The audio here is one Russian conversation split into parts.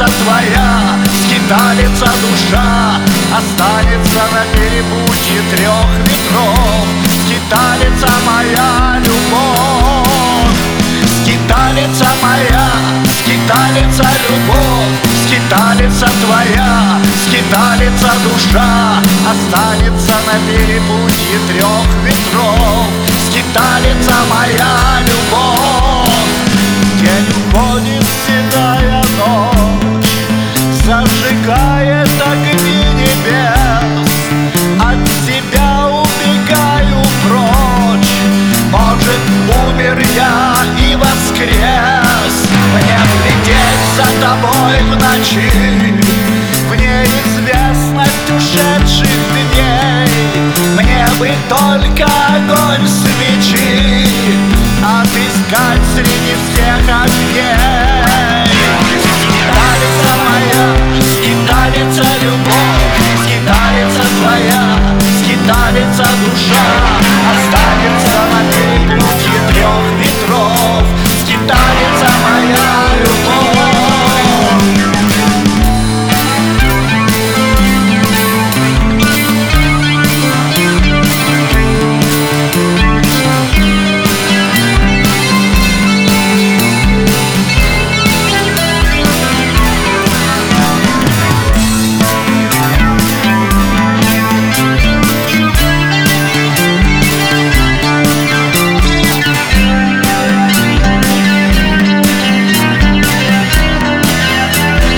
твоя, скиталица душа, останется на перепутье трех ветров. Скиталица моя любовь, скиталица моя, скиталица любовь, скиталица твоя, скиталица душа, останется на перепутье трех ветров. Скиталица моя любовь. День уходит, седая ночь зажигает огни небес. От тебя убегаю прочь, может, умер я и воскрес. Мне глядеть за тобой в ночи, в неизвестность ушедших дней. Мне бы только огонь свечи отыскать среди всех огней. Скиталица моя, скиталица любовь, скиталица твоя, скиталица душа, останется на перепутье трех ветров. Скиталица моя любовь.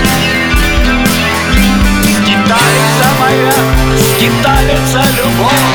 Скиталица любовь.